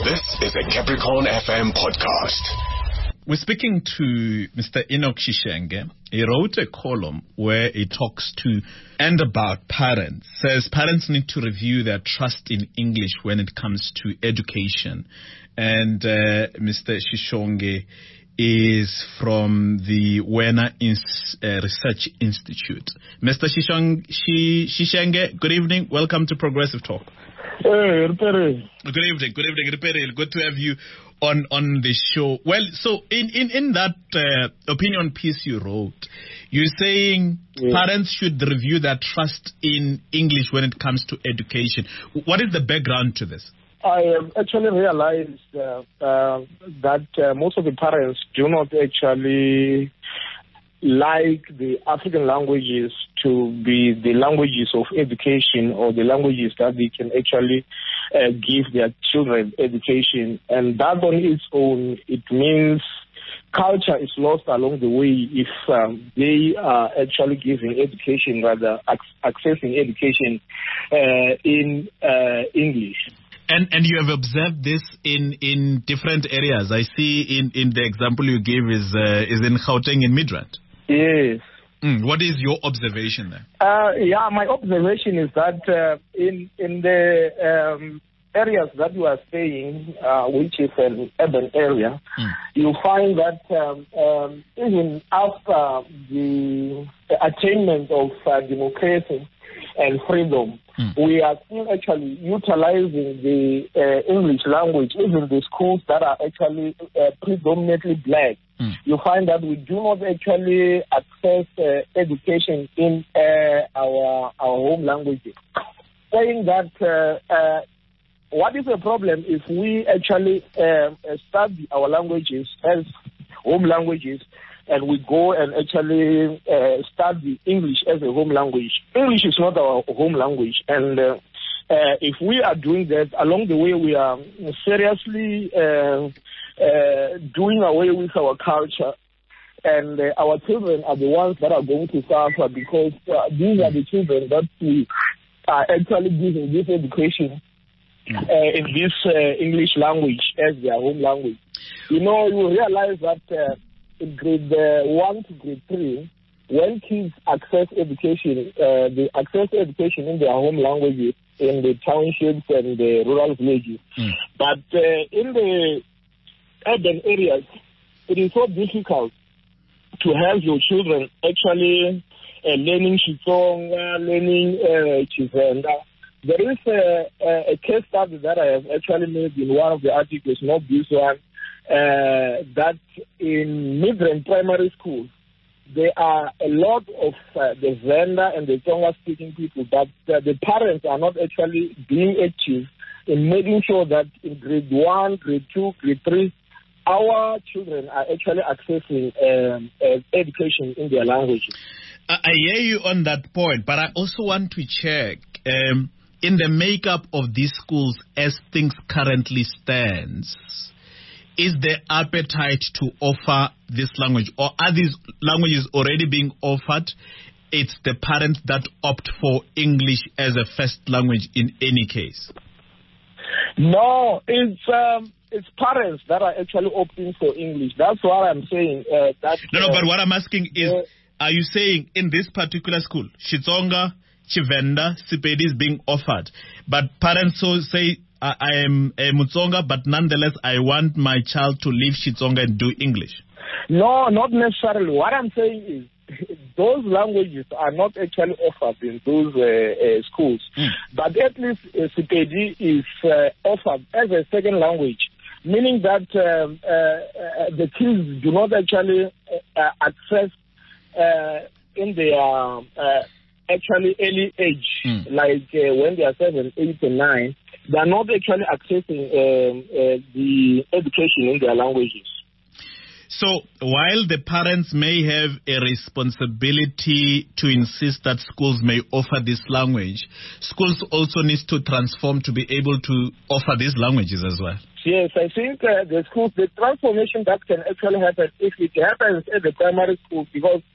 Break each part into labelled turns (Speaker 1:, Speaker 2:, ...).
Speaker 1: This is a Capricorn FM podcast.
Speaker 2: We're speaking to Mr. Enoch Shishenge. He wrote a column where he talks to and about parents. Says parents need to review their trust in English when it comes to education. And Mr. Shishenge is from the Werner Research Institute. Mr. Shishenge, good evening. Welcome to Progressive Talk.
Speaker 3: Hey, Ripere.
Speaker 2: Good evening, Ripere. Good to have you on the show. Well, so in that opinion piece you wrote, you're saying parents should review their trust in English when it comes to education. What is the background to this?
Speaker 3: I actually realized that most of the parents do not actually like the African languages to be the languages of education or the languages that they can actually give their children education. And that on its own, it means culture is lost along the way if they are actually giving education, rather accessing education in English.
Speaker 2: And you have observed this in different areas. I see in the example you gave is in Gauteng in Midrand.
Speaker 3: Yes.
Speaker 2: What is your observation there?
Speaker 3: My observation is that in the areas that you are staying, which is an urban area, you find that even after the attainment of democracy and freedom, we are still actually utilizing the English language, even the schools that are actually predominantly black. You find that we do not actually access education in our home languages. Saying that what is the problem if we actually study our languages as home languages and we go and actually study English as a home language? English is not our home language, and if we are doing that, along the way we are seriously doing away with our culture, and our children are the ones that are going to suffer, because these are the children that we are actually giving this education in this English language as their home language. You know, you realize that in grade 1 to grade 3, when kids access education, they access education in their home languages, in the townships and the rural villages. But in the urban areas, it is so difficult to have your children actually learning Xitsonga, learning Tshivenda. There is a case study that I have actually made in one of the articles, not this one, that in Midrand primary schools, there are a lot of the Venda and the Tonga-speaking people, but the parents are not actually being active in making sure that in grade 1, grade 2, grade 3, our children are actually accessing education in their languages.
Speaker 2: I hear you on that point, but I also want to check in the makeup of these schools as things currently stands. Is there appetite to offer this language, or are these languages already being offered? It's the parents that opt for English as a first language in any case.
Speaker 3: No, it's parents that are actually opting for English. That's what I'm saying.
Speaker 2: No, but what I'm asking is, are you saying in this particular school, Xitsonga, Tshivenda, Sepedi is being offered, but parents so say, I am a Mutsonga, but nonetheless, I want my child to leave Xitsonga and do English? No,
Speaker 3: not necessarily. What I'm saying is those languages are not actually offered in those schools. But at least Sepedi is offered as a second language, meaning that the kids do not actually access in their actually early age, like when they are 7, 8, and 9. They are not actually accessing the education in their languages.
Speaker 2: So while the parents may have a responsibility to insist that schools may offer this language, schools also need to transform to be able to offer these languages as well.
Speaker 3: Yes, I think the schools, the transformation that can actually happen if it happens at the primary schools, because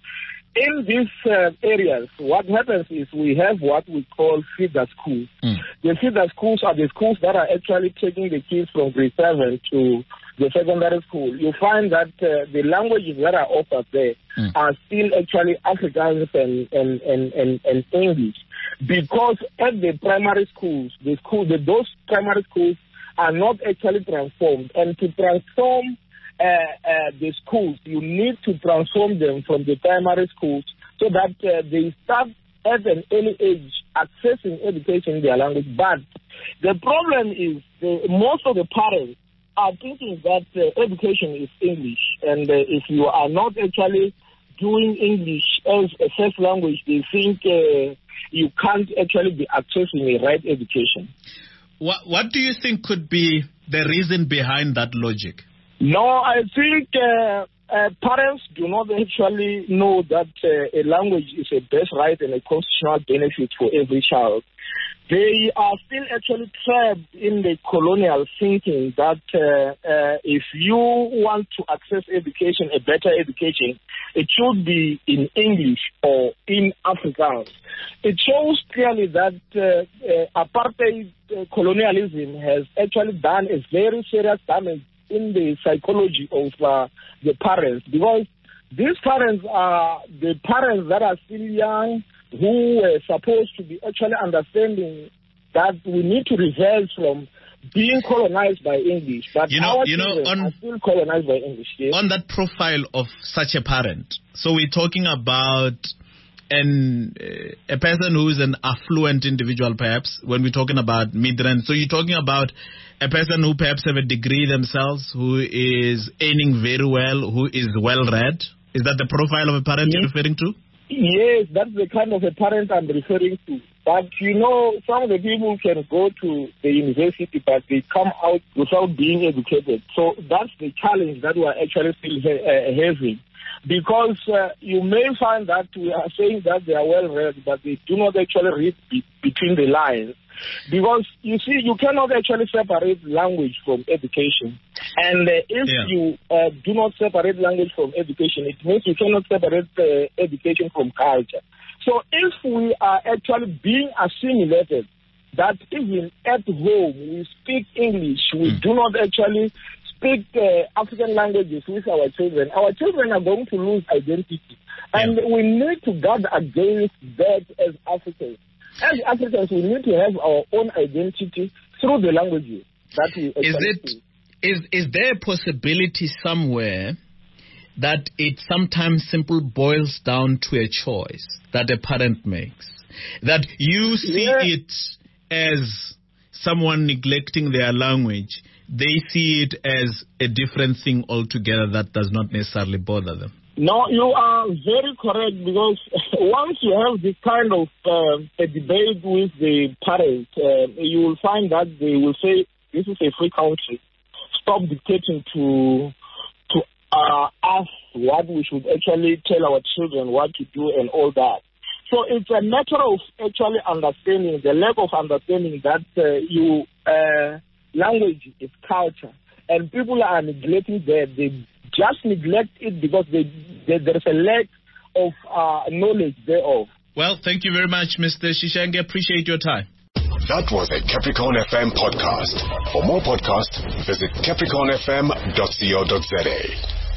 Speaker 3: in these areas, what happens is we have what we call feeder schools. The feeder schools are the schools that are actually taking the kids from grade 7 to the secondary school. You find that the languages that are offered there are still actually Afrikaans and English, because at the primary schools, those primary schools are not actually transformed. And to transform the schools, you need to transform them from the primary schools so that they start at an early age accessing education in their language. But the problem is most of the parents are thinking that education is English, and if you are not actually doing English as a first language, they think you can't actually be accessing a right education.
Speaker 2: What do you think could be the reason behind that logic?
Speaker 3: No, I think parents do not actually know that a language is a birth right and a constitutional benefit for every child. They are still actually trapped in the colonial thinking that if you want to access education, a better education, it should be in English or in Afrikaans. It shows clearly that apartheid colonialism has actually done a very serious damage in the psychology of the parents, because these parents are the parents that are still young, who were supposed to be actually understanding that we need to reverse from being colonized by English. But our children are still colonized by English. Yes?
Speaker 2: On that profile of such a parent, so we're talking about a person who is an affluent individual, perhaps, when we're talking about mid-range. So you're talking about a person who perhaps have a degree themselves, who is earning very well, who is well-read. Is that the profile of a parent you're referring to?
Speaker 3: Yes, that's the kind of a parent I'm referring to. But, some of the people can go to the university, but they come out without being educated. So that's the challenge that we are actually still having. Because you may find that we are saying that they are well-read, but they do not actually read between the lines. Because, you see, you cannot actually separate language from education. And if you do not separate language from education, it means you cannot separate education from culture. So if we are actually being assimilated, that even at home we speak English, we do not actually speak African languages with our children are going to lose identity. And we need to guard against that as Africans. As Africans, we need to have our own identity through the languages that we speak.
Speaker 2: Is there a possibility somewhere that it sometimes simply boils down to a choice that a parent makes? That you see it as someone neglecting their language, they see it as a different thing altogether that does not necessarily bother them?
Speaker 3: No, you are very correct, because once you have this kind of a debate with the parents, you will find that they will say, this is a free country. Stop dictating to us what we should actually tell our children what to do and all that. So it's a matter of actually understanding, the lack of understanding that language is culture. And people are neglecting that. They just neglect it because there's a lack of knowledge thereof.
Speaker 2: Well, thank you very much, Mr. Shishenge. Appreciate your time.
Speaker 1: That was a Capricorn FM podcast. For more podcasts, visit capricornfm.co.za.